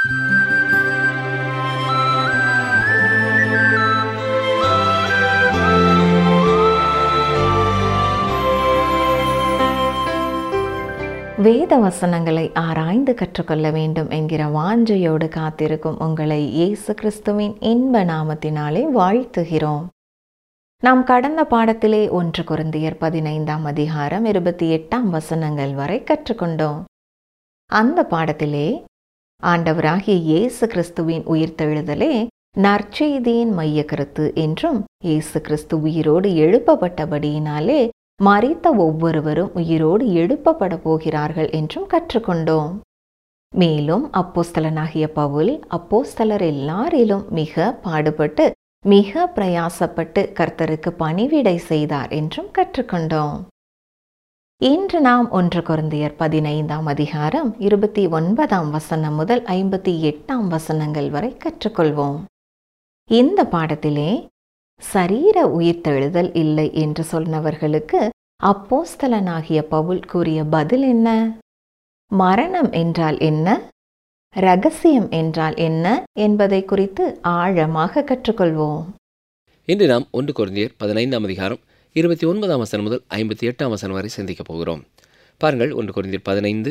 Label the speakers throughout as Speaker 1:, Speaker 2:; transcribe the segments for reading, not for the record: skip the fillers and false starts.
Speaker 1: வேத வசனங்களை ஆராய்ந்து கற்றுக்கொள்ள வேண்டும் என்கிற வாஞ்சையோடு காத்திருக்கும் உங்களை இயேசு கிறிஸ்துவின் இன்ப நாமத்தினாலே வாழ்த்துகிறோம். நாம் கடந்த பாடத்திலே 1 கொரிந்தியர் 15ஆம் அதிகாரம் 28ஆம் வசனங்கள் வரை கற்றுக்கொண்டோம். அந்த பாடத்திலே ஆண்டவராகிய இயேசு கிறிஸ்துவின் உயிர்த்தெழுதலே நற்செய்தியின் மைய கருத்து என்றும், இயேசு கிறிஸ்து உயிரோடு எழுப்பப்பட்டபடியினாலே மரித்த ஒவ்வொருவரும் உயிரோடு எழுப்பப்பட போகிறார்கள் என்றும் கற்றுக்கொண்டோம். மேலும் அப்போஸ்தலனாகிய பவுல் அப்போஸ்தலர் எல்லாரிலும் மிக பாடுபட்டு மிக பிரயாசப்பட்டு கர்த்தருக்கு பணிவிடை செய்தார் என்றும் கற்றுக்கொண்டோம். இன்று நாம் 1 கொரிந்தியர் 15ஆம் அதிகாரம் 29ஆம் வசனம் முதல் 58ஆம் வசனங்கள் வரை கற்றுக்கொள்வோம். இந்த பாடத்திலே சரீர உயிர்த்தெழுதல் இல்லை என்று சொன்னவர்களுக்கு அப்போஸ்தலனாகிய பவுல் கூறிய பதில் என்ன? மரணம் என்றால் என்ன? இரகசியம் என்றால் என்ன என்பதை குறித்து ஆழமாக கற்றுக்கொள்வோம்.
Speaker 2: இன்று நாம் 1 கொரிந்தியர் 15ஆம் அதிகாரம் 29ஆம் வசனம் முதல் 58ஆம் வசனம் வரை சிந்திக்கப் போகிறோம். பாருங்கள், 1 கொரிந்தியர்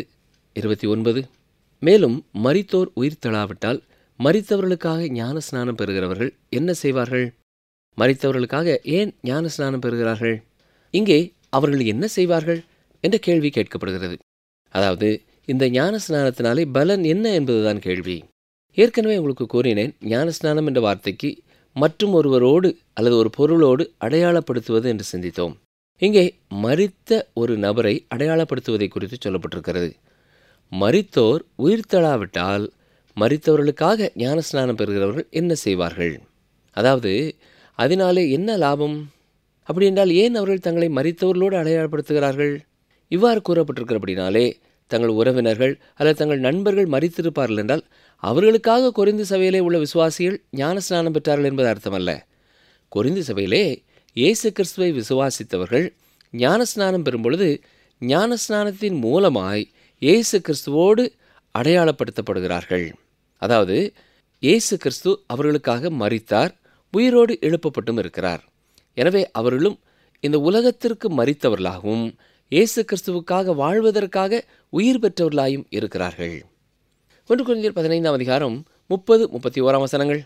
Speaker 2: 15:29. மேலும் மரித்தோர் உயிர் தெழாவிட்டால் மரித்தவர்களுக்காக ஞான ஸ்நானம் பெறுகிறவர்கள் என்ன செய்வார்கள்? மரித்தவர்களுக்காக ஏன் ஞான ஸ்நானம் பெறுகிறார்கள்? இங்கே அவர்கள் என்ன செய்வார்கள் என்ற கேள்வி கேட்கப்படுகிறது. அதாவது, இந்த ஞான ஸ்நானத்தினாலே பலன் என்ன என்பதுதான் கேள்வி. ஏற்கனவே உங்களுக்கு கூறினேன், ஞான ஸ்நானம் என்ற வார்த்தைக்கு மற்றும் ஒருவரோடு அல்லது ஒரு பொருளோடு அடையாளப்படுத்துவது என்று சிந்தித்தோம். இங்கே மரித்த ஒரு நபரை அடையாளப்படுத்துவதை குறித்து சொல்லப்பட்டிருக்கிறது. மரித்தோர் உயிர்த்தெழாவிட்டால் மரித்தவர்களுக்காக ஞான ஸ்நானம் பெறுகிறவர்கள் என்ன செய்வார்கள்? அதாவது, அதனாலே என்ன லாபம்? அப்படி என்றால் ஏன் அவர்கள் தங்களை மரித்தவர்களோடு அடையாளப்படுத்துகிறார்கள்? இவ்வாறு கூறப்பட்டிருக்கிறபடினாலே தங்கள் உறவினர்கள் அல்லது தங்கள் நண்பர்கள் மரித்திருப்பார்கள் என்றால் அவர்களுக்காக கொரிந்து சபையிலே உள்ள விசுவாசிகள் ஞான ஸ்நானம் பெற்றார்கள் என்பது அர்த்தமல்ல. கொரிந்து சபையிலே இயேசு கிறிஸ்துவை விசுவாசித்தவர்கள் ஞான ஸ்நானம் பெறும் பொழுது ஞான ஸ்நானத்தின் மூலமாய் இயேசு கிறிஸ்துவோடு அடையாளப்படுத்தப்படுகிறார்கள். அதாவது, இயேசு கிறிஸ்து அவர்களுக்காக மரித்தார், உயிரோடு எழுப்பப்பட்டும் இருக்கிறார். எனவே அவர்களும் இந்த உலகத்திற்கு மரித்தவர்களாகவும் இயேசு கிறிஸ்துவுக்காக வாழ்வதற்காக உயிர் பெற்றவர்களாயும் இருக்கிறார்கள். 1 கொரிந்தியர் 15ஆம் அதிகாரம் 30-31 வசனங்கள்.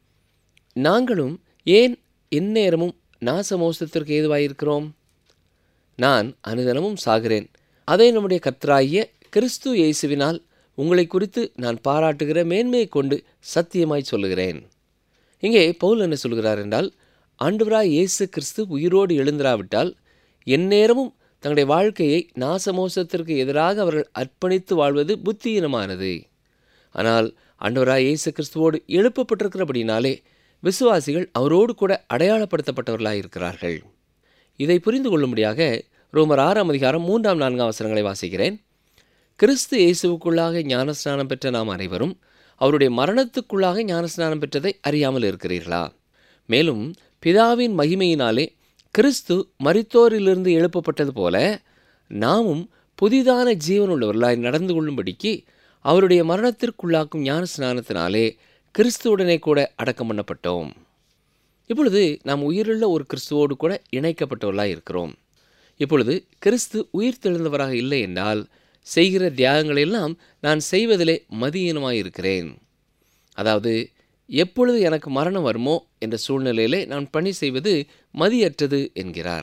Speaker 2: நாங்களும் ஏன் எந்நேரமும் நாசமோசத்திற்கு ஏதுவாயிருக்கிறோம்? நான் அனுதினமும் சாகிறேன். அதை நம்முடைய கர்த்தராகிய கிறிஸ்து இயேசுவினால் உங்களை குறித்து நான் பாராட்டுகிற மேன்மையை கொண்டு சத்தியமாய் சொல்லுகிறேன். இங்கே பவுல் என்ன சொல்கிறார் என்றால், ஆண்டவராய் இயேசு கிறிஸ்து உயிரோடு எழுந்திராவிட்டால் எந்நேரமும் தங்களுடைய வாழ்க்கையை நாசமோசத்திற்கு எதிராக அவர்கள் அர்ப்பணித்து வாழ்வது புத்தியீனமானது. ஆனால் ஆண்டவராய் இயேசு கிறிஸ்துவோடு எழுப்பப்பட்டிருக்கிறபடினாலே விசுவாசிகள் அவரோடு கூட அடையாளப்படுத்தப்பட்டவர்களாயிருக்கிறார்கள். இதை புரிந்து கொள்ளும்படியாக ரோமர் 6ஆம் அதிகாரம் 3-4 வசனங்களை வாசிக்கிறேன். கிறிஸ்து இயேசுவுக்குள்ளாக ஞானஸ்நானம் பெற்ற நாம் அனைவரும் அவருடைய மரணத்துக்குள்ளாக ஞானஸ்நானம் பெற்றதை அறியாமல் இருக்கிறீர்களா? மேலும் பிதாவின் மகிமையினாலே கிறிஸ்து மரித்தோரிலிருந்து எழுப்பப்பட்டது போல நாமும் புதிதான ஜீவனுள்ளவர்களாய் நடந்து கொள்ளும்படிக்கு அவருடைய மரணத்திற்குள்ளாக்கும் ஞான ஸ்நானத்தினாலே கிறிஸ்துவுடனே கூட அடக்கம் பண்ணப்பட்டோம். இப்பொழுது நாம் உயிருள்ள ஒரு கிறிஸ்துவோடு கூட இணைக்கப்பட்டவர்களாய் இருக்கிறோம். இப்பொழுது கிறிஸ்து உயிர் தெழுந்தவராக இல்லை என்றால் செய்கிற தியாகங்களெல்லாம் நான் செய்வதிலே மதியீனமாயிருக்கிறேன். அதாவது, எப்பொழுது எனக்கு மரணம் வருமோ என்ற சூழ்நிலையிலே நான் பணி செய்வது மதியற்றது என்கிறார்.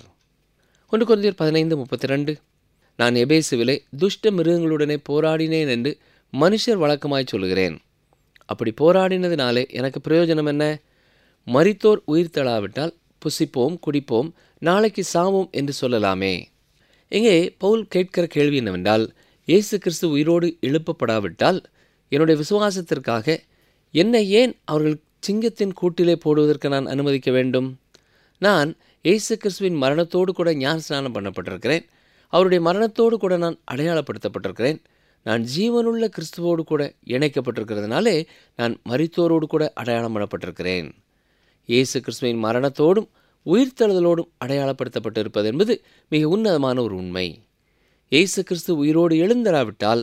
Speaker 2: 1 கொரிந்தியர் 15:32. நான் எபேசுவிலே துஷ்ட மிருகங்களுடனே போராடினேன் என்று மனுஷர் வழக்கமாய் சொல்லுகிறேன். அப்படி போராடினதினாலே எனக்கு பிரயோஜனம் என்ன? மரித்தோர் உயிர் தழாவிட்டால் புசிப்போம், குடிப்போம், நாளைக்கு சாவோம் என்று சொல்லலாமே. இங்கே பவுல் கேட்கிற கேள்வி என்னவென்றால், இயேசு கிறிஸ்து உயிரோடு எழுப்பப்படாவிட்டால் என்னுடைய விசுவாசத்திற்காக என்னை ஏன் அவர்கள் சிங்கத்தின் கூட்டிலே போடுவதற்கு நான் அனுமதிக்க வேண்டும்? நான் இயேசு கிறிஸ்துவின் மரணத்தோடு கூட ஞான ஸ்நானம் பண்ணப்பட்டிருக்கிறேன். அவருடைய மரணத்தோடு கூட நான் அடையாளப்படுத்தப்பட்டிருக்கிறேன். நான் ஜீவனுள்ள கிறிஸ்துவோடு கூட இணைக்கப்பட்டிருக்கிறதுனாலே நான் மரித்தோரோடு கூட அடையாளம் பண்ணப்பட்டிருக்கிறேன். இயேசு கிறிஸ்துவின் மரணத்தோடும் உயிர்த்தெழுதலோடும் அடையாளப்படுத்தப்பட்டு இருப்பது என்பது மிக உன்னதமான ஒரு உண்மை. இயேசு கிறிஸ்து உயிரோடு எழுந்தராவிட்டால்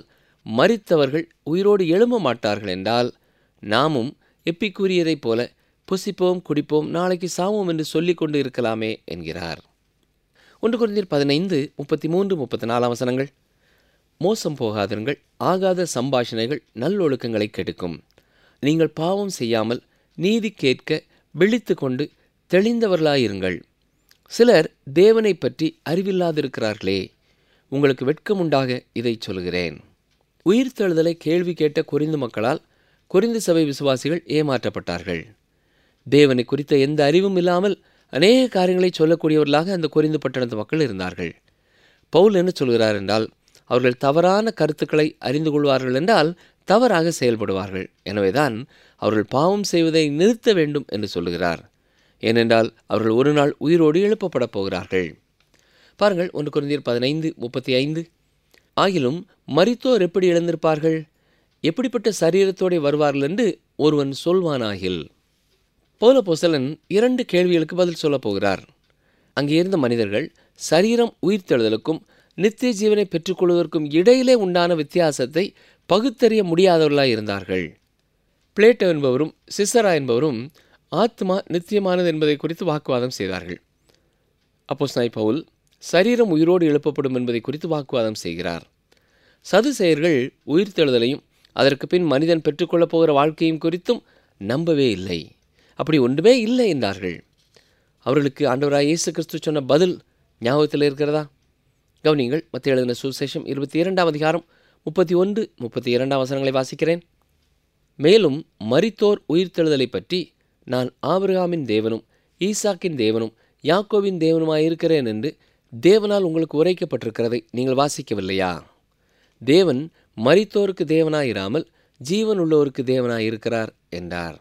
Speaker 2: மரித்தவர்கள் உயிரோடு எழும்ப மாட்டார்கள் என்றால், நாமும் எப்பிக்கூரியரைப் போல புசிப்போம், குடிப்போம், நாளைக்கு சாவோம் என்று சொல்லிக் கொண்டு இருக்கலாமே என்கிறார். 1 கொரிந்தியர் 15:33-34 வசனங்கள். மோசம் போகாதிருங்கள், ஆகாத சம்பாஷணைகள் நல்லொழுக்கங்களை கெடுக்கும். நீங்கள் பாவம் செய்யாமல் நீதி கேட்க விழித்து கொண்டு தெளிந்தவர்களாயிருங்கள். சிலர் தேவனை பற்றி அறிவில்லாதிருக்கிறார்களே, உங்களுக்கு வெட்கமுண்டாக இதை சொல்கிறேன். உயிர்த்தெழுதலை கேள்வி கேட்ட கொரிந்து மக்களால் கொரிந்து சபை விசுவாசிகள் ஏமாற்றப்பட்டார்கள். தேவனை குறித்த எந்த அறிவும் இல்லாமல் அநேக காரியங்களை சொல்லக்கூடியவர்களாக அந்த கொரிந்து பட்டணத்து மக்கள் இருந்தார்கள். பவுல் என்ன சொல்கிறார் என்றால், அவர்கள் தவறான கருத்துக்களை அறிந்து கொள்வார்கள் என்றால் தவறாக செயல்படுவார்கள். எனவேதான் அவர்கள் பாவம் செய்வதை நிறுத்த வேண்டும் என்று சொல்லுகிறார். ஏனென்றால் அவர்கள் ஒரு நாள் உயிரோடு எழுப்பப்பட போகிறார்கள். பாருங்கள், 1 கொரிந்தியர் 15:35. ஆகிலும் மரித்தோர் எப்படி எழுந்திருப்பார்கள்? எப்படிப்பட்ட சரீரத்தோடு வருவார்கள் என்று ஒருவன் சொல்வானாகில். பவுல் அப்போஸ்தலன் 2 கேள்விகளுக்கு பதில் சொல்லப் போகிறார். அங்கே இருந்த மனிதர்கள் சரீரம் உயிர்த்தெழுதலுக்கும் நித்திய ஜீவனை பெற்றுக்கொள்வதற்கும் இடையிலே உண்டான வித்தியாசத்தை பகுத்தறிய முடியாதவர்களாய் இருந்தார்கள். பிளேட்டோ என்பவரும் சிசரா என்பவரும் ஆத்மா நித்தியமானது என்பதை குறித்து வாக்குவாதம் செய்தார்கள். அப்போஸ்தலனாகிய பவுல் சரீரம் உயிரோடு எழுப்பப்படும் என்பதை குறித்து வாக்குவாதம் செய்கிறார். சதுசேயர்கள் உயிர்த்தெழுதலையும் அதற்கு பின் மனிதன் பெற்றுக்கொள்ளப் போகிற வாழ்க்கையும் குறித்தும் நம்பவே இல்லை. அப்படி ஒன்றுமே இல்லை என்றார்கள். அவர்களுக்கு ஆண்டவராய் இயேசு கிறிஸ்து சொன்ன பதில் ஞாபகத்தில் இருக்கிறதா? கவனிங்கள், மத்தேயு எழுதின சுவிசேஷம் 22 வசனங்களை வாசிக்கிறேன். மேலும் மரித்தோர் உயிர்த்தெழுதலை பற்றி நான் ஆபிரகாமின் தேவனும் ஈசாக்கின் தேவனும் யாக்கோவின் தேவனுமாயிருக்கிறேன் என்று தேவனால் உங்களுக்கு உரைக்கப்பட்டிருக்கிறதை நீங்கள் வாசிக்கவில்லையா? தேவன் மரித்தோருக்கு தேவனாயிராமல் ஜீவன் உள்ளோருக்கு தேவனாயிருக்கிறார் என்றார்.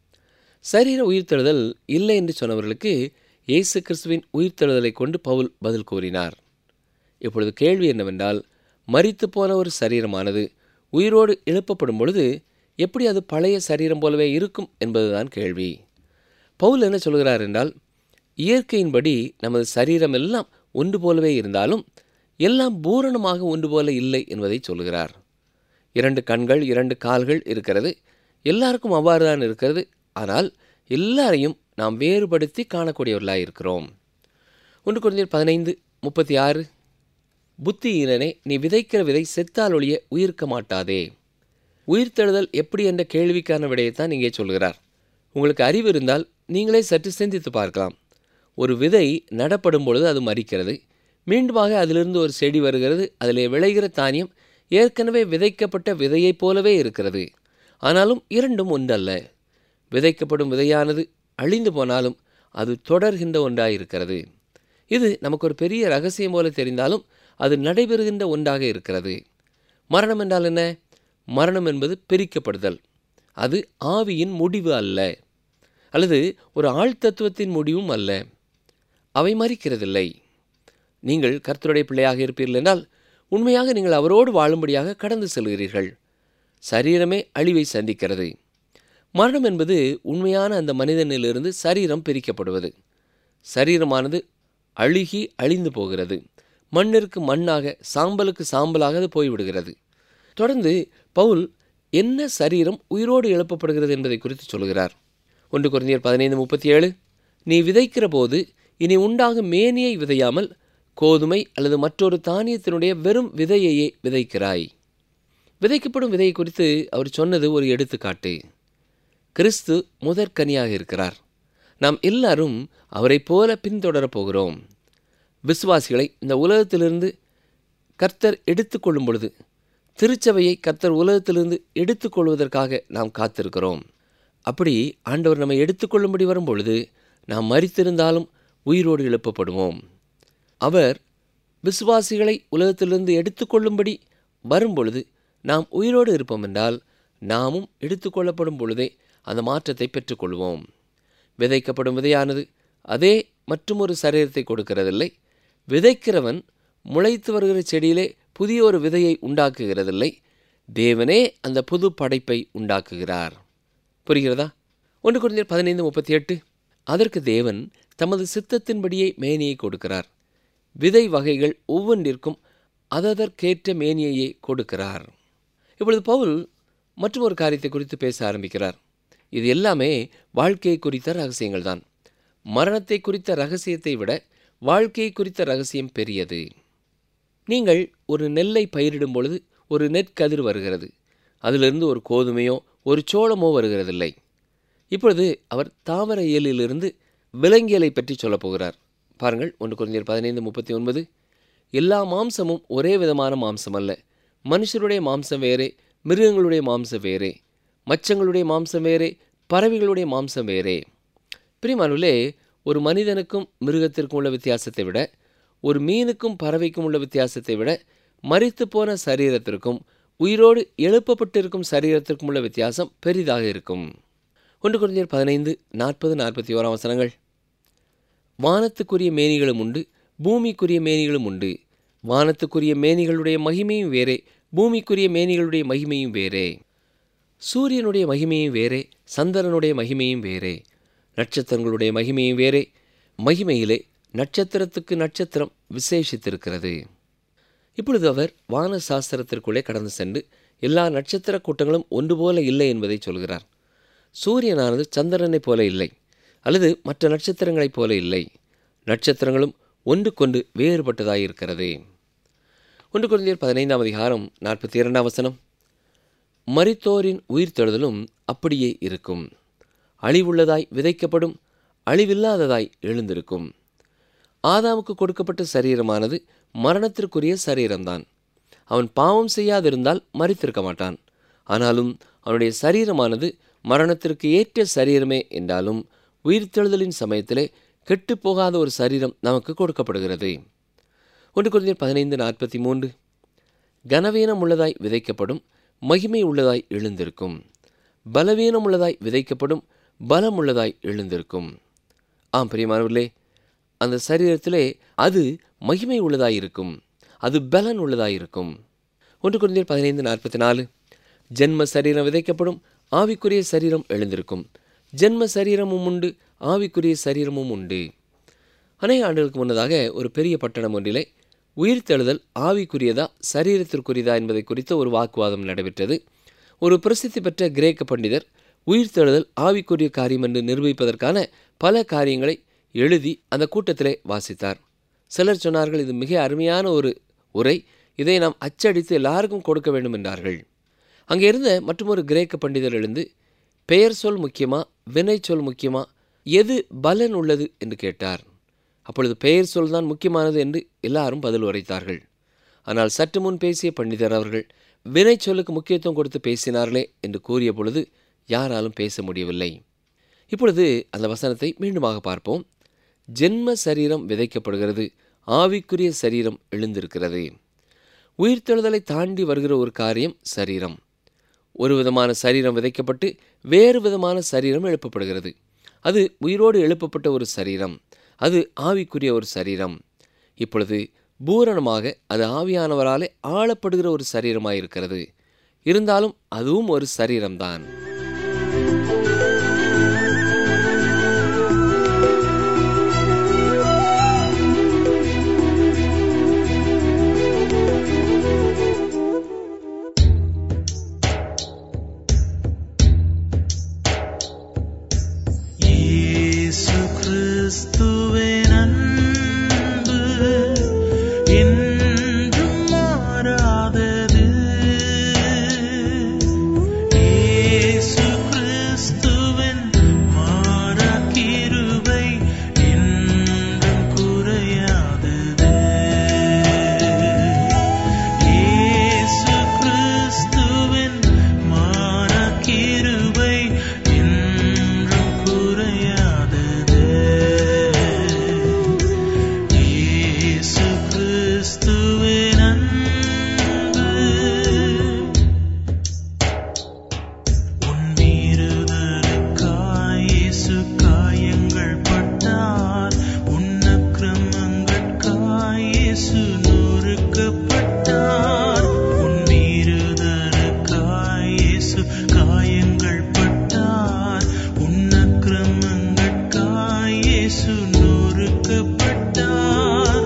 Speaker 2: சரீர உயிர்த்தெழுதல் இல்லை என்று சொன்னவர்களுக்கு இயேசு கிறிஸ்துவின் உயிர்த்தெழுதலை கொண்டு பவுல் பதில் கூறினார். இப்பொழுது கேள்வி என்னவென்றால், மரித்து போன ஒரு சரீரமானது உயிரோடு எழுப்பப்படும் பொழுது எப்படி அது பழைய சரீரம் போலவே இருக்கும் என்பதுதான் கேள்வி. பவுல் என்ன சொல்கிறார் என்றால், இயற்கையின்படி நமது சரீரம் எல்லாம் ஒன்று போலவே இருந்தாலும் எல்லாம் பூரணமாக ஒன்று போல இல்லை என்பதை சொல்கிறார். 2 கண்கள் 2 கால்கள் இருக்கிறது, எல்லாருக்கும் அவ்வாறு தான் இருக்கிறது. ஆனால் எல்லாரையும் நாம் வேறுபடுத்தி காணக்கூடியவர்களாக இருக்கிறோம். 1 கொரிந்தியர் 15:36. புத்தியீனனே, நீ விதைக்கிற விதை செத்தால் ஒழிய உயிர்க்க மாட்டாதே. உயிர்த்தெழுதல் எப்படி என்ற கேள்விக்கான விடையைத்தான் இங்கே சொல்கிறார். உங்களுக்கு அறிவு இருந்தால் நீங்களே சற்று சிந்தித்து பார்க்கலாம். ஒரு விதை நடப்படும் பொழுது அது மரிக்கிறது, மீண்டுமாக அதிலிருந்து ஒரு செடி வருகிறது. அதிலே விளைகிற தானியம் ஏற்கனவே விதைக்கப்பட்ட விதையைப் போலவே இருக்கிறது. ஆனாலும் இரண்டும் ஒன்றல்ல. விதைக்கப்படும் விதையானது அழிந்து போனாலும் அது தொடர்கின்ற ஒன்றாயிருக்கிறது. இது நமக்கு ஒரு பெரிய ரகசியம் போல தெரிந்தாலும் அது நடைபெறுகின்ற ஒன்றாக இருக்கிறது. மரணம் என்றால் என்ன? மரணம் என்பது பிரிக்கப்படுதல். அது ஆவியின் முடிவு அல்ல, அல்லது ஒரு ஆழ்தத்துவத்தின் முடிவும் அல்ல. அவை மரிக்கிறதில்லை. நீங்கள் கர்த்தருடைய பிள்ளையாக இருப்பீர்கள் என்றால் உண்மையாக நீங்கள் அவரோடு வாழும்படியாக கடந்து செல்கிறீர்கள். சரீரமே அழிவை சந்திக்கிறது. மரணம் என்பது உண்மையான அந்த மனிதனிலிருந்து சரீரம் பிரிக்கப்படுவது. சரீரமானது அழுகி அழிந்து போகிறது. மண்ணிற்கு மண்ணாக, சாம்பலுக்கு சாம்பலாக அது போய்விடுகிறது. தொடர்ந்து பவுல் என்ன சரீரம் உயிரோடு எழுப்பப்படுகிறது என்பதை குறித்து சொல்கிறார். 1 கொரிந்தியர் 15:37. நீ விதைக்கிற போது இனி உண்டாகும் மேனியை விதையாமல் கோதுமை அல்லது மற்றொரு தானியத்தினுடைய வெறும் விதையையே விதைக்கிறாய். விதைக்கப்படும் விதையை குறித்து அவர் சொன்னது ஒரு எடுத்துக்காட்டு. கிறிஸ்து முதற்கனியாக இருக்கிறார். நாம் எல்லாரும் அவரை போல பின்தொடரப் போகிறோம். விசுவாசிகளை இந்த உலகத்திலிருந்து கர்த்தர் எடுத்துக்கொள்ளும் பொழுது, திருச்சபையை கர்த்தர் உலகத்திலிருந்து எடுத்துக்கொள்வதற்காக நாம் காத்திருக்கிறோம். அப்படி ஆண்டவர் நம்மை எடுத்துக்கொள்ளும்படி வரும் பொழுது நாம் மரித்திருந்தாலும் உயிரோடு எழுப்பப்படுவோம். அவர் விசுவாசிகளை உலகத்திலிருந்து எடுத்துக்கொள்ளும்படி வரும் பொழுது நாம் உயிரோடு இருப்போம் என்றால், நாமும் எடுத்துக்கொள்ளப்படும் பொழுதே அந்த மாற்றத்தை பெற்றுக்கொள்வோம். விதைக்கப்படும் விதையானது அதே மற்றொரு சரீரத்தை கொடுக்கிறதில்லை. விதைக்கிறவன் முளைத்து வருகிற செடியிலே புதிய ஒரு விதையை உண்டாக்குகிறதில்லை. தேவனே அந்த புது படைப்பை உண்டாக்குகிறார். புரிகிறதா? 1 கொரிந்தியர் 15:38. அதற்கு தேவன் தமது சித்தத்தின்படியே மேனியை கொடுக்கிறார். விதை வகைகள் ஒவ்வொன்றிற்கும் அதற்கேற்ற மேனியையே கொடுக்கிறார். இப்பொழுது பவுல் மற்றும் ஒரு காரியத்தை குறித்து பேச ஆரம்பிக்கிறார். இது எல்லாமே வாழ்க்கையை குறித்த ரகசியங்கள் தான். மரணத்தை குறித்த ரகசியத்தை விட வாழ்க்கையை குறித்த ரகசியம் பெரியது. நீங்கள் ஒரு நெல்லை பயிரிடும் பொழுது ஒரு நெற்கதிர் வருகிறது. அதிலிருந்து ஒரு கோதுமையோ ஒரு சோளமோ வருகிறதில்லை. இப்பொழுது அவர் தாவர இயலிலிருந்து விலங்கியலை பற்றி சொல்லப் போகிறார். பாருங்கள், 1 கொரிந்தியர் 15:39. எல்லா மாம்சமும் ஒரே விதமான மாம்சம் அல்ல. மனுஷருடைய மாம்சம் வேறே, மிருகங்களுடைய மாம்சம் வேறே, மச்சங்களுடைய மாம்சம் வேறே, பறவைகளுடைய மாம்சம் வேறே. பிரியமானவர்களே, ஒரு மனிதனுக்கும் மிருகத்திற்கும் உள்ள வித்தியாசத்தை விட, ஒரு மீனுக்கும் பறவைக்கும் உள்ள வித்தியாசத்தை விட, மரித்து போன சரீரத்திற்கும் உயிரோடு எழுப்பப்பட்டிருக்கும் சரீரத்திற்கும் உள்ள வித்தியாசம் பெரிதாக இருக்கும். 1 கொரிந்தியர் 15:40-41 வசனங்கள். வானத்துக்குரிய மேனிகளும் உண்டு, பூமிக்குரிய மேனிகளும் உண்டு. வானத்துக்குரிய மேனிகளுடைய மகிமையும் வேறே, பூமிக்குரிய மேனிகளுடைய மகிமையும் வேறே. சூரியனுடைய மகிமையும் வேறே, சந்திரனுடைய மகிமையும் வேறே. நட்சத்திரங்களுடைய மகிமையும் வேறே. மகிமையிலே நட்சத்திரத்துக்கு நட்சத்திரம் விசேஷித்திருக்கிறது. இப்பொழுது அவர் வான சாஸ்திரத்திற்குள்ளே கடந்து சென்று எல்லா நட்சத்திர கூட்டங்களும் ஒன்று போல இல்லை என்பதை சொல்கிறார். சூரியனானது சந்திரனைப் போல இல்லை, அல்லது மற்ற நட்சத்திரங்களைப் போல இல்லை. நட்சத்திரங்களும் ஒன்றுக்கொன்று வேறுபட்டதாயிருக்கிறது. 1 கொரிந்தியர் 15:42 வசனம். மரித்தோரின் உயிர்த்தெழுதலும் அப்படியே இருக்கும். அழிவுள்ளதாய் விதைக்கப்படும், அழிவில்லாததாய் எழுந்திருக்கும். ஆதாமுக்கு கொடுக்கப்பட்ட சரீரமானது மரணத்திற்குரிய சரீரம்தான். அவன் பாவம் செய்யாதிருந்தால் மரித்திருக்க மாட்டான். ஆனாலும் அவனுடைய சரீரமானது மரணத்திற்கு ஏற்ற சரீரமே என்றாலும் உயிர்த்தெழுதலின் சமயத்திலே கெட்டுப்போகாத ஒரு சரீரம் நமக்கு கொடுக்கப்படுகிறது. 1 கொரிந்தியர் 15:43. கனவீனம் உள்ளதாய் விதைக்கப்படும், மகிமை உள்ளதாய் எழுந்திருக்கும். பலவீனம் உள்ளதாய் விதைக்கப்படும், பலம் உள்ளதாய் எழுந்திருக்கும். ஆம் பிரியமானவர்களே, அந்த சரீரத்திலே அது மகிமை உள்ளதாயிருக்கும், அது பலன் உள்ளதாயிருக்கும். 1 கொரிந்தியர் 15:44. ஜென்ம சரீரம் விதைக்கப்படும், ஆவிக்குரிய சரீரம் எழுந்திருக்கும். ஜென்ம சரீரமும் உண்டு, ஆவிக்குரிய சரீரமும் உண்டு. அநேக ஆண்டுகளுக்கு முன்னதாக ஒரு பெரிய பட்டணம் ஒன்றிலே உயிர்த்தெழுதல் ஆவிக்குரியதா சரீரத்திற்குரியதா என்பதை குறித்த ஒரு வாக்குவாதம் நடைபெற்றது. ஒரு பிரசித்தி பெற்ற கிரேக்க பண்டிதர் உயிர்த்தெழுதல் ஆவிக்குரிய காரியம் என்று நிரூபிப்பதற்கான பல காரியங்களை எழுதி அந்த கூட்டத்திலே வாசித்தார். சிலர் சொன்னார்கள், இது மிக அருமையான ஒரு உரை, இதை நாம் அச்சடித்து எல்லாருக்கும் கொடுக்க வேண்டும் என்றார்கள். அங்கே இருந்த மற்றொரு கிரேக்க பண்டிதர் எழுந்து, பெயர் சொல் முக்கியமா, வினை சொல் முக்கியமா, எது பலன் உள்ளது என்று கேட்டார். அப்பொழுது பெயர் சொல் தான் முக்கியமானது என்று எல்லாரும் பதில் உரைத்தார்கள். ஆனால் சற்று முன் பேசிய பண்டிதர் அவர்கள் வினை சொல்லுக்கு முக்கியத்துவம் கொடுத்து பேசினார்களே என்று கூறிய பொழுது யாராலும் பேச முடியவில்லை. இப்பொழுது அந்த வசனத்தை மீண்டுமாக பார்ப்போம். ஜென்ம சரீரம் விதைக்கப்படுகிறது, ஆவிக்குரிய சரீரம் எழுந்திருக்கிறது. உயிர்த்தெழுதலை தாண்டி வருகிற ஒரு காரியம் சரீரம். ஒரு விதமான சரீரம் விதைக்கப்பட்டு வேறு விதமான சரீரம் எழுப்பப்படுகிறது. அது உயிரோடு எழுப்பப்பட்ட ஒரு சரீரம், அது ஆவிக்குரிய ஒரு சரீரம். இப்பொழுது பூரணமாக அது ஆவியானவராலே ஆளப்படுகிற ஒரு சரீரமாயிருக்கிறது. இருந்தாலும் அதுவும் ஒரு சரீரம்தான்.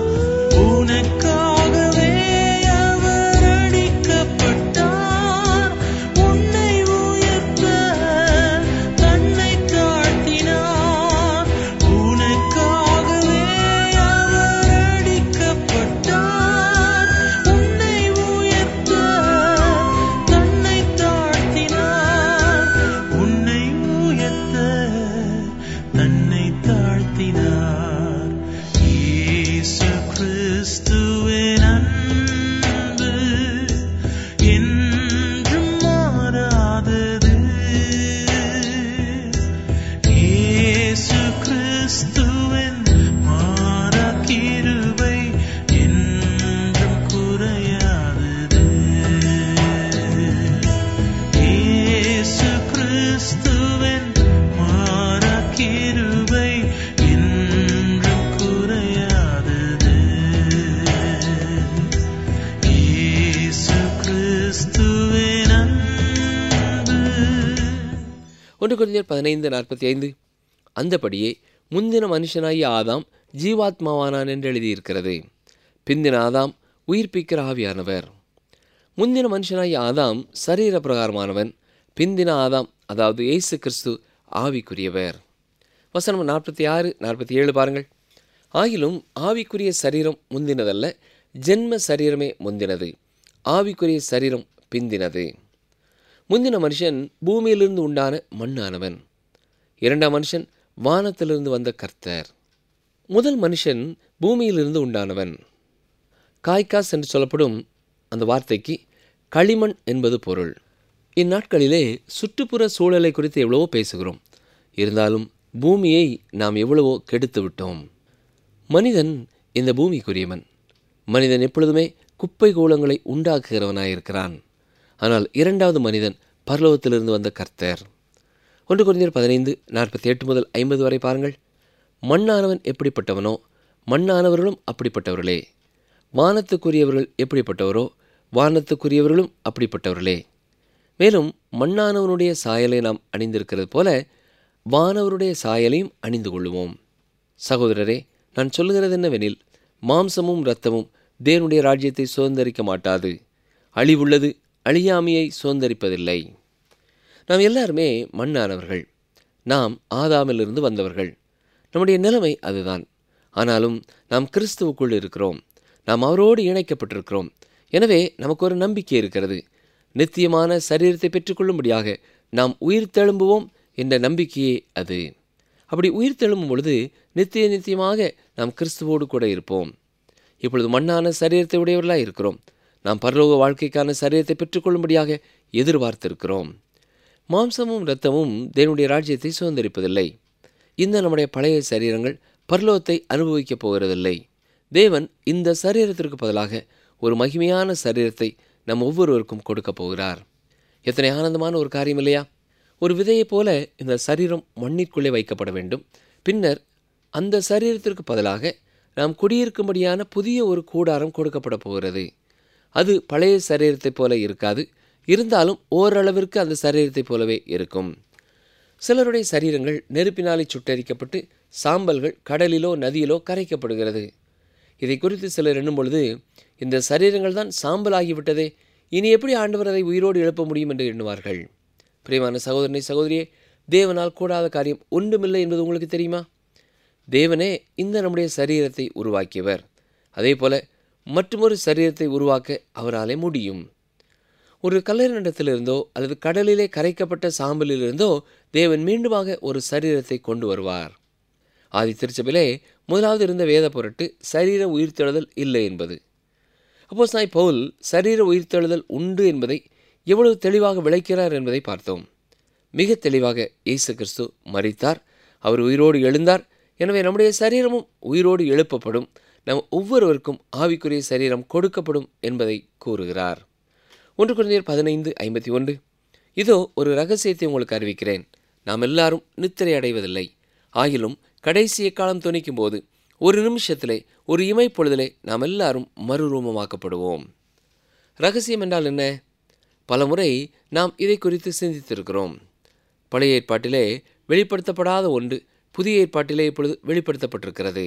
Speaker 3: உனக்காகவே அவர் அடிக்கப்பட்டார்.
Speaker 2: 1 கொரிந்தியர் 15:45 அந்தபடியே முந்தின மனுஷனாகிய ஆதாம் ஜீவாத்மாவானான் என்று எழுதியிருக்கிறது. பிந்தின ஆதாம் உயிர்ப்பிக்கிற ஆவியானவர். முந்தின மனுஷனாகிய ஆதாம் சரீர பிரகாரமானவன். பிந்தின ஆதாம், அதாவது இயேசு கிறிஸ்து, ஆவிக்குரியவர். வசனம் 46-47 பாருங்கள். ஆகிலும் ஆவிக்குரிய சரீரம் முந்தினதல்ல, ஜென்ம சரீரமே முந்தினது, ஆவிக்குரிய சரீரம் பிந்தினது. முந்தின மனுஷன் பூமியிலிருந்து உண்டான மண்ணானவன். இரண்டாம் மனுஷன் வானத்திலிருந்து வந்த கர்த்தர். முதல் மனுஷன் பூமியிலிருந்து உண்டானவன். காய்காஸ் என்று சொல்லப்படும் அந்த வார்த்தைக்கு களிமண் என்பது பொருள். இந்நாட்களிலே சுற்றுப்புற சூழலை குறித்து எவ்வளவோ பேசுகிறோம். இருந்தாலும் பூமியை நாம் எவ்வளவோ கெடுத்து விட்டோம். மனிதன் இந்த பூமிக்குரியவன். மனிதன் எப்பொழுதுமே குப்பை கூலங்களை உண்டாக்குகிறவனாயிருக்கிறான். ஆனால் இரண்டாவது மனிதன் பரலோகத்திலிருந்து வந்த கர்த்தர். 1 கொரிந்தியர் 15:48-50 வரை பாருங்கள். மண்ணானவன் எப்படிப்பட்டவனோ மண்ணானவர்களும் அப்படிப்பட்டவர்களே. வானத்துக்குரியவர்கள் எப்படிப்பட்டவரோ வானத்துக்குரியவர்களும் அப்படிப்பட்டவர்களே. மேலும் மண்ணானவனுடைய சாயலை நாம் அணிந்திருக்கிறது போல வானவருடைய சாயலையும் அணிந்து கொள்ளுவோம். சகோதரரே, நான் சொல்லுகிறது என்னவெனில், மாம்சமும் இரத்தமும் தேவனுடைய ராஜ்யத்தை சுதந்தரிக்க மாட்டாது. அழிவுள்ளது அழியாமையை சுதந்தரிப்பதில்லை. நாம் எல்லாருமே மண்ணானவர்கள். நாம் ஆதாமிலிருந்து வந்தவர்கள். நம்முடைய நிலைமை அதுதான். ஆனாலும் நாம் கிறிஸ்துவுக்குள் இருக்கிறோம். நாம் அவரோடு இணைக்கப்பட்டிருக்கிறோம். எனவே நமக்கு ஒரு நம்பிக்கை இருக்கிறது. நித்தியமான சரீரத்தை பெற்றுக்கொள்ளும்படியாக நாம் உயிர் தெழும்புவோம் என்ற நம்பிக்கையே அது. அப்படி உயிர் தெழும்பும் பொழுது நித்தியமாக நாம் கிறிஸ்துவோடு கூட இருப்போம். இப்பொழுது மண்ணான சரீரத்தை உடையவர்களாக இருக்கிறோம். நாம் பரலோக வாழ்க்கைக்கான சரீரத்தை பெற்றுக்கொள்ளும்படியாக எதிர்பார்த்திருக்கிறோம். மாம்சமும் இரத்தமும் தேவனுடைய ராஜ்யத்தை சுதந்திரிப்பதில்லை. இந்த நம்முடைய பழைய சரீரங்கள் பரலோகத்தை அனுபவிக்கப் போகிறதில்லை. தேவன் இந்த சரீரத்திற்கு பதிலாக ஒரு மகிமையான சரீரத்தை நம் ஒவ்வொருவருக்கும் கொடுக்க போகிறார். எத்தனை ஆனந்தமான ஒரு காரியம் இல்லையா? ஒரு விதையைப் போல இந்த சரீரம் மண்ணிற்குள்ளே வைக்கப்பட வேண்டும். பின்னர் அந்த சரீரத்திற்கு பதிலாக நாம் குடியிருக்கும்படியான புதிய ஒரு கூடாரம் கொடுக்கப்பட போகிறது. அது பழைய சரீரத்தைப் போல இருக்காது. இருந்தாலும் ஓரளவிற்கு அந்த சரீரத்தைப் போலவே இருக்கும். சிலருடைய சரீரங்கள் நெருப்பினாலே சுட்டரிக்கப்பட்டு சாம்பல்கள் கடலிலோ நதியிலோ கரைக்கப்படுகிறது. இதை குறித்து சிலர் எண்ணும் பொழுது, இந்த சரீரங்கள் தான் சாம்பலாகிவிட்டதே, இனி எப்படி ஆண்டவர் அதை உயிரோடு எழுப்ப முடியும் என்று எண்ணுவார்கள். பிரியமான சகோதரனை சகோதரியே, தேவனால் கூடாத காரியம் ஒன்றுமில்லை என்பது உங்களுக்கு தெரியுமா? தேவனே இந்த நம்முடைய சரீரத்தை உருவாக்கியவர். அதே போல மற்றொரு சரீரத்தை உருவாக்க அவராலே முடியும். ஒரு கல்லறினிடத்திலிருந்தோ அல்லது கடலிலே கரைக்கப்பட்ட சாம்பலிலிருந்தோ தேவன் மீண்டுமாக ஒரு சரீரத்தை கொண்டு வருவார். ஆதி திருச்சபையிலே முதலாவது இருந்த வேத பொருட்டு சரீர உயிர்த்தெழுதல் இல்லை என்பது. அப்போஸ்தலனாகிய பவுல் சரீர உயிர்த்தெழுதல் உண்டு என்பதை எவ்வளவு தெளிவாக விளக்கிறார் என்பதை பார்த்தோம். மிக தெளிவாக இயேசு கிறிஸ்து மரித்தார், அவர் உயிரோடு எழுந்தார். எனவே நம்முடைய சரீரமும் உயிரோடு எழுப்பப்படும். நம் ஒவ்வொருவருக்கும் ஆவிக்குரிய சரீரம் கொடுக்கப்படும் என்பதை கூறுகிறார். 1 கொரிந்தியர் 15:51 இதோ ஒரு இரகசியத்தை உங்களுக்கு அறிவிக்கிறேன். நாம் எல்லாரும் நித்திரை அடைவதில்லை. ஆகிலும் கடைசி எக்காலம் தொனிக்கும் போது ஒரு நிமிஷத்திலே, ஒரு இமைப்பொழுதிலே நாம் எல்லாரும் மறுரூபமாக்கப்படுவோம். இரகசியம் என்றால் என்ன? பலமுறை நாம் இதை குறித்து சிந்தித்திருக்கிறோம். பழைய ஏற்பாட்டிலே வெளிப்படுத்தப்படாத ஒன்று புதிய ஏற்பாட்டிலே இப்பொழுது வெளிப்படுத்தப்பட்டிருக்கிறது.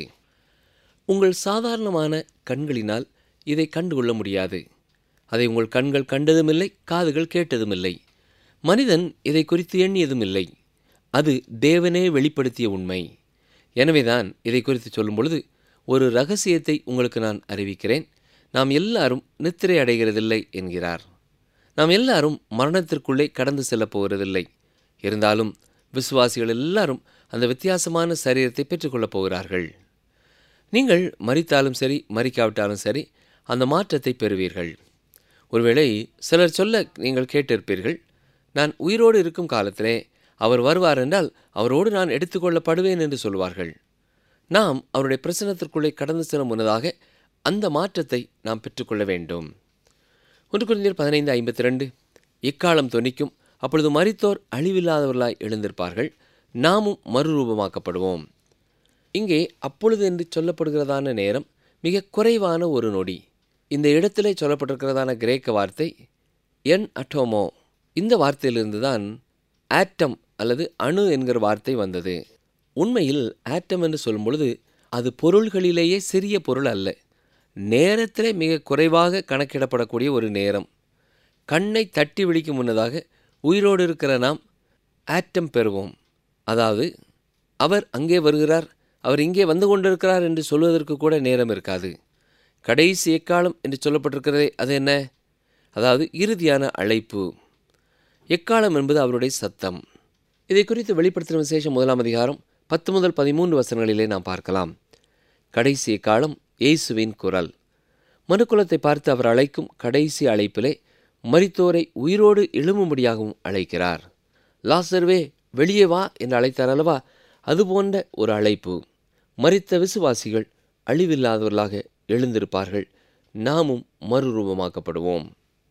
Speaker 2: உங்கள் சாதாரணமான கண்களினால் இதை கண்டுகொள்ள முடியாது. அதை உங்கள் கண்கள் கண்டதுமில்லை, காதுகள் கேட்டதுமில்லை. மனிதன் இதை குறித்து எண்ணியதும் இல்லை. அது தேவனே வெளிப்படுத்திய உண்மை. எனவேதான் இதை குறித்து சொல்லும் பொழுது ஒரு இரகசியத்தை உங்களுக்கு நான் அறிவிக்கிறேன். நாம் எல்லாரும் நித்திரை அடைகிறதில்லை என்கிறார். நாம் எல்லாரும் மரணத்திற்குள்ளே கடந்து செல்லப் போகிறதில்லை. இருந்தாலும் விசுவாசிகள் எல்லாரும் அந்த வித்தியாசமான சரீரத்தை பெற்றுக்கொள்ளப் போகிறார்கள். நீங்கள் மரித்தாலும் சரி, மரிக்காவிட்டாலும் சரி, அந்த மாற்றத்தை பெறுவீர்கள். ஒருவேளை சிலர் சொல்ல நீங்கள் கேட்டிருப்பீர்கள், நான் உயிரோடு இருக்கும் காலத்திலே அவர் வருவார் என்றால் அவரோடு நான் எடுத்துக்கொள்ளப்படுவேன் என்று சொல்வார்கள். நாம் அவருடைய பிரசன்னத்திற்குள்ளே கடந்து செல்லும் முன்னதாக அந்த மாற்றத்தை நாம் பெற்றுக்கொள்ள வேண்டும். 1 கொரிந்தியர் 15:52 இக்காலம் தொனிக்கும், அப்பொழுது மரித்தோர் அழிவில்லாதவர்களாய் எழுந்திருப்பார்கள், நாமும் மறுரூபமாக்கப்படுவோம். இங்கே அப்பொழுது என்று சொல்லப்படுகிறதான நேரம் மிக குறைவான ஒரு நொடி. இந்த இடத்திலே சொல்லப்பட்டிருக்கிறதான கிரேக்க வார்த்தை என் அட்டோமோ. இந்த வார்த்தையிலிருந்து தான் ஆட்டம் அல்லது அணு என்கிற வார்த்தை வந்தது. உண்மையில் ஆட்டம் என்று சொல்லும் பொழுது அது பொருள்களிலேயே சிறிய பொருள் அல்ல, நேரத்திலே மிக குறைவாக கணக்கிடப்படக்கூடிய ஒரு நேரம். கண்ணை தட்டி விழிக்கும் முன்னதாக உயிரோடு இருக்கிற நாம் ஆட்டம் பெறுவோம். அதாவது அவர் அங்கே வருகிறார், அவர் இங்கே வந்து கொண்டிருக்கிறார் என்று சொல்வதற்கு கூட நேரம் இருக்காது. கடைசி எக்காலம் என்று சொல்லப்பட்டிருக்கிறதே, அது என்ன? அதாவது இறுதியான அழைப்பு. எக்காலம் என்பது அவருடைய சத்தம். இதை குறித்து வெளிப்படுத்தின விசேஷம் 1 அதிகாரம் 10 முதல் 13 வசனங்களிலே நாம் பார்க்கலாம். கடைசி எக்காலம் இயேசுவின் குரல். மனுக்குலத்தை பார்த்து அவர் அழைக்கும் கடைசி அழைப்பிலே மரித்தோரை உயிரோடு எழும்பும்படியாகவும் அழைக்கிறார். லாசர்வே வெளியே வா என்று அழைத்தார் அல்லவா? அதுபோன்ற ஒரு அழைப்பு. மரித்த விசுவாசிகள் அழிவில்லாதவர்களாக எழுந்திருப்பார்கள், நாமும் மறுரூபமாக்கப்படுவோம்.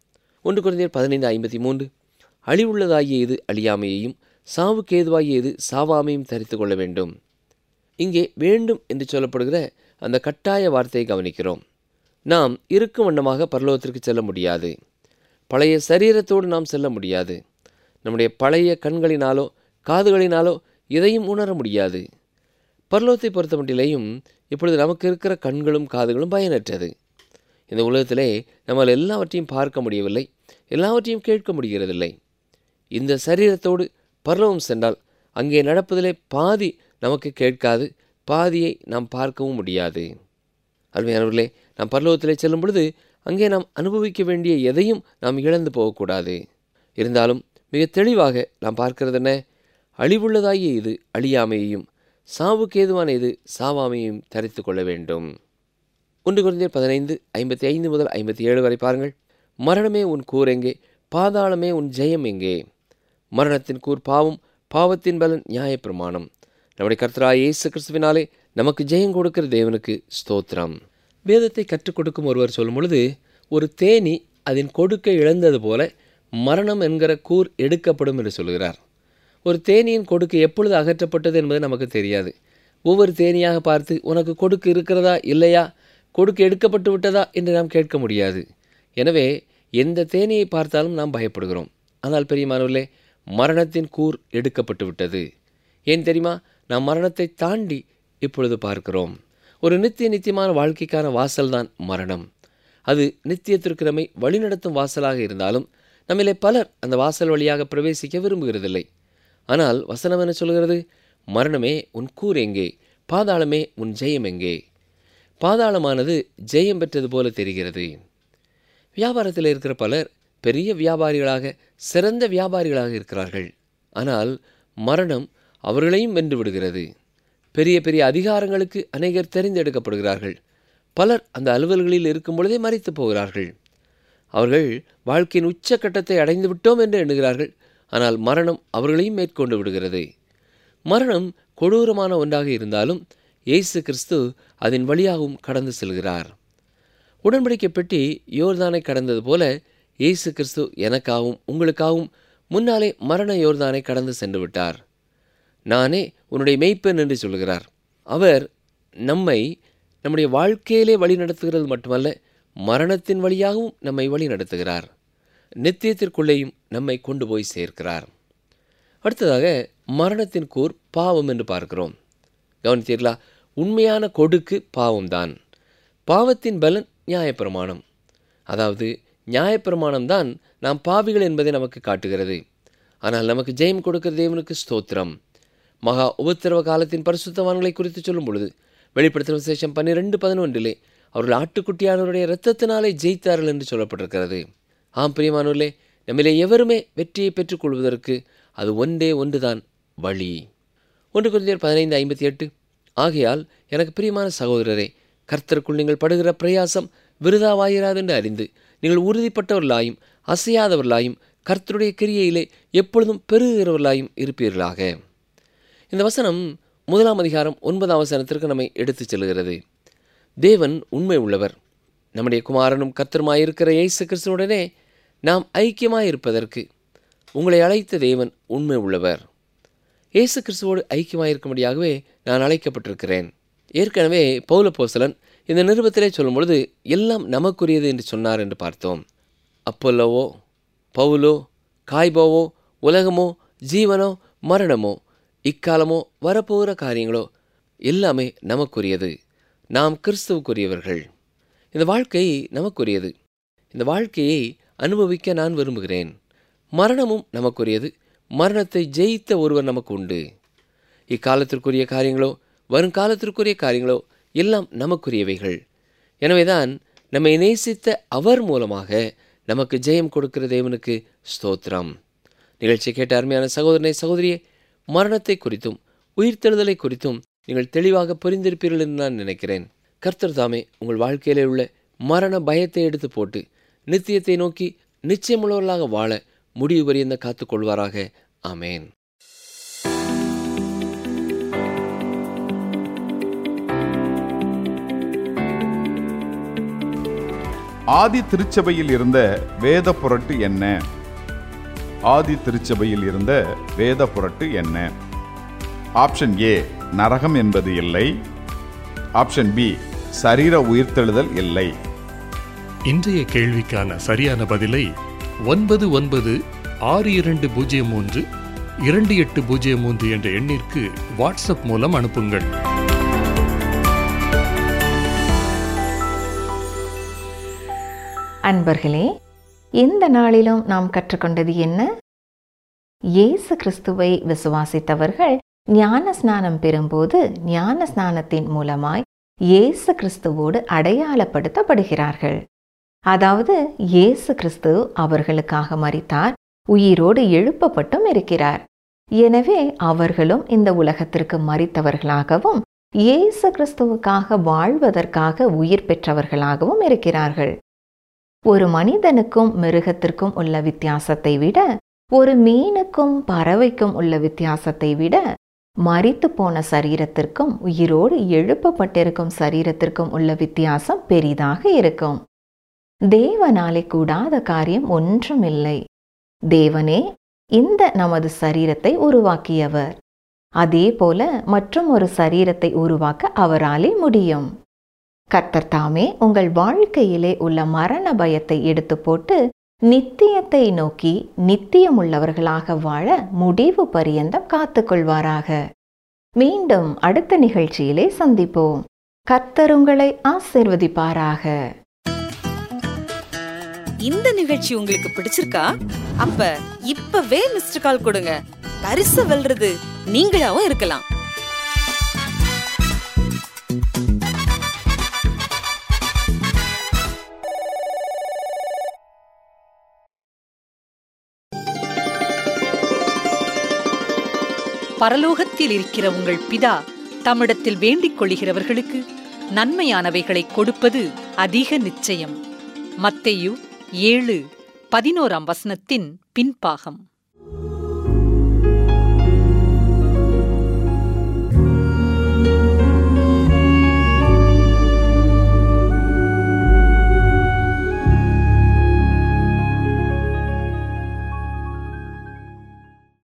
Speaker 2: 1 கொரிந்தியர் 15:53 அழிவுள்ளதாகிய இது அழியாமையையும் சாவுக்கு ஏதுவாகிய இது சாவாமையும் தரித்து கொள்ள வேண்டும். இங்கே வேண்டும் என்று சொல்லப்படுகிற அந்த கட்டாய வார்த்தையை கவனிக்கிறோம். நாம் இருக்கும் வண்ணமாக பரலோகத்திற்கு செல்ல முடியாது. பழைய சரீரத்தோடு நாம் செல்ல முடியாது. நம்முடைய பழைய கண்களினாலோ காதுகளினாலோ எதையும் உணர முடியாது. பரலோகத்தை பொறுத்த மட்டிலேயும் இப்பொழுது நமக்கு இருக்கிற கண்களும் காதுகளும் பயனற்றது. இந்த உலகத்திலே நம்மால் எல்லாவற்றையும் பார்க்க முடியவில்லை, எல்லாவற்றையும் கேட்க முடிகிறதில்லை. இந்த சரீரத்தோடு பரலோகம் சென்றால் அங்கே நடப்பதிலே பாதி நமக்கு கேட்காது, பாதியை நாம் பார்க்கவும் முடியாது. அருமையானவர்களே, நாம் பரலோகத்திலே செல்லும் பொழுது அங்கே நாம் அனுபவிக்க வேண்டிய எதையும் நாம் இழந்து போகக்கூடாது. இருந்தாலும் மிக தெளிவாக நாம் பார்க்கிறது என்ன? அழிவுள்ளதாகிய இது அழியாமையையும் சாவுக்கு ஏதுவான இது சாவாமையும் தரித்து கொள்ள வேண்டும். 1 கொரிந்தியர் 15:55 முதல் 57 வரை பாருங்கள். மரணமே உன் கூர் எங்கே? பாதாளமே உன் ஜெயம் எங்கே? மரணத்தின் கூர் பாவம், பாவத்தின் பலன் நியாயப்பிரமாணம். நம்முடைய கர்த்தராகிய இயேசு கிறிஸ்துவினாலே நமக்கு ஜெயம் கொடுக்கிற தேவனுக்கு ஸ்தோத்திரம். வேதத்தை கற்றுக் கொடுக்கும் ஒருவர் சொல்லும் பொழுது, ஒரு தேனி அதன் கொடுக்கை இழந்தது போல மரணம் என்கிற கூர் எடுக்கப்படும் என்று சொல்கிறார். ஒரு தேனியின் கொடுக்கு எப்பொழுது அகற்றப்பட்டது என்பது நமக்கு தெரியாது. ஒவ்வொரு தேனியாக பார்த்து உனக்கு கொடுக்கு இருக்கிறதா இல்லையா, கொடுக்கு எடுக்கப்பட்டு விட்டதா என்று நாம் கேட்க முடியாது. எனவே எந்த தேனியை பார்த்தாலும் நாம் பயப்படுகிறோம். ஆனால் பெரியமானவர்களே, மரணத்தின் கூர் எடுக்கப்பட்டு விட்டது. ஏன் தெரியுமா? நாம் மரணத்தை தாண்டி இப்பொழுது பார்க்கிறோம். ஒரு நித்தியமான வாழ்க்கைக்கான வாசல்தான் மரணம். அது நித்தியத்திற்கு நம்மை வழிநடத்தும் வாசலாக இருந்தாலும் நம்மிலே பலர் அந்த வாசல் வழியாக பிரவேசிக்க விரும்புகிறதில்லை. ஆனால் வசனம் என்ன சொல்கிறது? மரணமே உன் கூர் எங்கே? பாதாளமே உன் ஜெயம் எங்கே? பாதாளமானது ஜெயம் பெற்றது போல தெரிகிறது. வியாபாரத்தில் இருக்கிற பலர் பெரிய வியாபாரிகளாக, சிறந்த வியாபாரிகளாக இருக்கிறார்கள். ஆனால் மரணம் அவர்களையும் வென்று விடுகிறது. பெரிய பெரிய அதிகாரங்களுக்கு அநேகர் தெரிந்தெடுக்கப்படுகிறார்கள். பலர் அந்த அலுவல்களில் இருக்கும் பொழுதே மரித்து போகிறார்கள். அவர்கள் வாழ்க்கையின் உச்சக்கட்டத்தை அடைந்து விட்டோம் என்று எண்ணுகிறார்கள். ஆனால் மரணம் அவர்களையும் மேற்கொண்டு விடுகிறது. மரணம் கொடூரமான ஒன்றாக இருந்தாலும் இயேசு கிறிஸ்து அதன் வழியாகவும் கடந்து செல்கிறார். உடன்படிக்கை பெட்டி யோர்தானை கடந்தது போல இயேசு கிறிஸ்து எனக்காகவும் உங்களுக்காகவும் முன்னாலே மரண யோர்தானை கடந்து சென்று விட்டார். நானே உன்னுடைய மெய்ப்பெண் என்று சொல்கிறார். அவர் நம்முடைய வாழ்க்கையிலே வழி நடத்துகிறது மட்டுமல்ல, மரணத்தின் வழியாகவும் நம்மை வழி நடத்துகிறார். நித்தியத்திற்குள்ளேயும் நம்மை கொண்டு போய் சேர்க்கிறார். அடுத்ததாக மரணத்தின் கூர் பாவம் என்று பார்க்கிறோம். கவனித்தீர்களா? உண்மையான கொடுக்கு பாவம்தான். பாவத்தின் பலன் நியாயப்பிரமாணம். அதாவது நியாயப்பிரமாணம்தான் நாம் பாவிகள் என்பதை நமக்கு காட்டுகிறது. ஆனால் நமக்கு ஜெயம் கொடுக்கிற தேவனுக்கு ஸ்தோத்திரம். மகா உபத்திரவ காலத்தின் பரிசுத்தவான்களை குறித்து சொல்லும் பொழுது வெளிப்படுத்தின விசேஷம் 12:11 அவர்கள் ஆட்டுக்குட்டியானவருடைய இரத்தத்தினாலே ஜெயித்தார்கள் என்று சொல்லப்பட்டிருக்கிறது. ஆம் பிரியமானவர்களே, நம்மிலே எவருமே வெற்றியை பெற்றுக் கொள்வதற்கு அது ஒன்றே ஒன்றுதான் வழி. 1 கொரிந்தியர் 15:58 ஆகையால் எனக்கு பிரியமான சகோதரரே, கர்த்தருக்குள் நீங்கள் படுகிற பிரயாசம் விருதாவாயிராது என்று அறிந்து நீங்கள் உறுதிப்பட்டவர்களாயும் அசையாதவர்களாயும் கர்த்தருடைய கிரியையிலே எப்பொழுதும் பெருகிறவர்களாயும் இருப்பீர்களாக. இந்த வசனம் 1 அதிகாரம் 9 வசனத்திற்கு நம்மை எடுத்துச் செல்கிறது. தேவன் உண்மை உள்ளவர். நம்முடைய குமாரனும் கர்த்தருமாயிருக்கிற இயேசு கிறிஸ்துவுடனே நாம் ஐக்கியமாயிருப்பதற்கு உங்களை அழைத்த தேவன் உண்மை உள்ளவர். இயேசு கிறிஸ்துவோடு ஐக்கியமாயிருக்கும்படியாகவே நான் அழைக்கப்பட்டிருக்கிறேன். ஏற்கனவே பவுல் அப்போஸ்தலன் இந்த நிருபத்திலே சொல்லும் பொழுது எல்லாம் நமக்குரியது என்று சொன்னார் என்று பார்த்தோம். அப்போலோவோ, பவுலோ, காய்போவோ, உலகமோ, ஜீவனோ, மரணமோ இக்காலமோ வரப்போகிற காரியங்களோ எல்லாமே நமக்குரியது. நாம் கிறிஸ்துவுக்குரியவர்கள். இந்த வாழ்க்கை நமக்குரியது. இந்த வாழ்க்கையை அனுபவிக்க நான் விரும்புகிறேன். மரணமும் நமக்குரியது. மரணத்தை ஜெயித்த ஒருவர் நமக்கு உண்டு. இக்காலத்திற்குரிய காரியங்களோ வருங்காலத்திற்குரிய காரியங்களோ எல்லாம் நமக்குரியவைகள். எனவேதான் நம்மை நேசித்த அவர் மூலமாக நமக்கு ஜெயம் கொடுக்கிற தேவனுக்கு ஸ்தோத்திரம். நிகழ்ச்சி கேட்ட அருமையான சகோதரனை சகோதரியே, மரணத்தை குறித்தும் உயிர்த்தெழுதலை குறித்தும் நீங்கள் தெளிவாக புரிந்திருப்பீர்கள் என்று நான் நினைக்கிறேன். கர்த்தர் தாமே உங்கள் வாழ்க்கையிலே உள்ள மரண பயத்தை எடுத்து போட்டு நித்தியத்தை நோக்கி நிச்சயமுள்ளவர்களாக வாழ முடிவு பரியந்த காத்துக் கொள்வாராக. ஆமேன்.
Speaker 3: ஆதி திருச்சபையில் இருந்த வேத புரட்டு என்ன? ஆதி திருச்சபையில் இருந்த வேத புரட்டு என்ன? ஆப்ஷன் ஏ, நரகம் என்பது இல்லை. ஆப்ஷன் பி, சரீர உயிர்த்தெழுதல் இல்லை.
Speaker 4: இன்றைய கேள்விக்கான சரியான பதிலை 9962032803 என்ற எண்ணிற்கு வாட்ஸ்அப் மூலம் அனுப்புங்கள்.
Speaker 1: அன்பர்களே, இந்த நாளிலும் நாம் கற்றுக்கொண்டது என்ன? இயேசு கிறிஸ்துவை விசுவாசித்தவர்கள் ஞான ஸ்நானம் பெறும்போது ஞான ஸ்நானத்தின் மூலமாய் இயேசு கிறிஸ்துவோடு அடையாளப்படுத்தப்படுகிறார்கள். அதாவது இயேசு கிறிஸ்து அவர்களுக்காக மரித்தார், உயிரோடு எழுப்பப்பட்டும் இருக்கிறார். எனவே அவர்களும் இந்த உலகத்திற்கு மரித்தவர்களாகவும் இயேசு கிறிஸ்துவுக்காக வாழ்வதற்காக உயிர் பெற்றவர்களாகவும் இருக்கிறார்கள். ஒரு மனிதனுக்கும் மிருகத்திற்கும் உள்ள வித்தியாசத்தை விட, ஒரு மீனுக்கும் பறவைக்கும் உள்ள வித்தியாசத்தை விட, மரித்து போன சரீரத்திற்கும் உயிரோடு எழுப்பப்பட்டிருக்கும் சரீரத்திற்கும் உள்ள வித்தியாசம் பெரிதாக இருக்கும். தேவனாலே கூடாத காரியம் ஒன்றுமில்லை. தேவனே இந்த நமது சரீரத்தை உருவாக்கியவர். அதே போல மற்றும் ஒரு சரீரத்தை உருவாக்க அவராலே முடியும். கர்த்தர் தாமே உங்கள் வாழ்க்கையிலே உள்ள மரண பயத்தை எடுத்து போட்டு நித்தியத்தை நோக்கி நித்தியமுள்ளவர்களாக வாழ முடிவு பரியந்தம் காத்துக்கொள்வாராக. மீண்டும் அடுத்த நிகழ்ச்சியிலே சந்திப்போம். கர்த்தர் உங்களை ஆசீர்வதிப்பாராக.
Speaker 5: இந்த நிகழ்ச்சி உங்களுக்கு பிடிச்சிருக்கா? அப்ப இப்பவே மிஸ்டர் கால் கொடுங்க. பரிசு வெல்றது நீங்களாவும் இருக்கலாம். பரலோகத்தில் இருக்கிற உங்கள் பிதா தம்மிடத்தில் வேண்டிக் கொள்கிறவர்களுக்கு நன்மையானவைகளை கொடுப்பது அதிக நிச்சயம். மத்தேயு 7:11 பின்பாகம்.